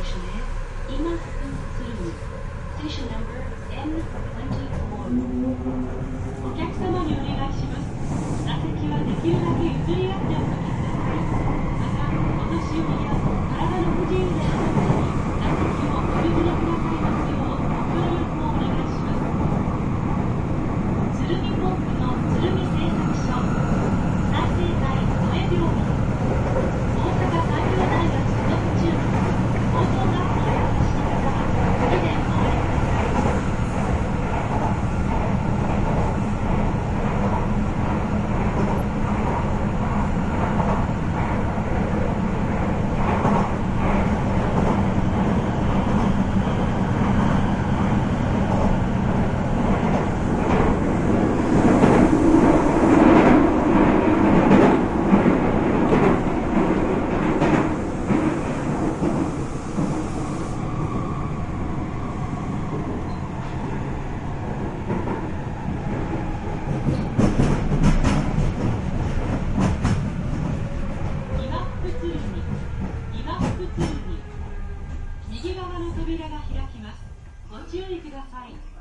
station is Imafu-Tsurumi. Station number N24. お客様にお願いします。座席はできるだけ譲り合っておかけください。また、お年寄りや体の不自由な方に座席をお譲りくださいますようご協力をお願いします。鶴見航空の鶴見製作所、済生会萌病院、大阪産業大学附属中学、高等学校へお越しの方は次でお降りください。右側の扉が開きます。ご注意ください。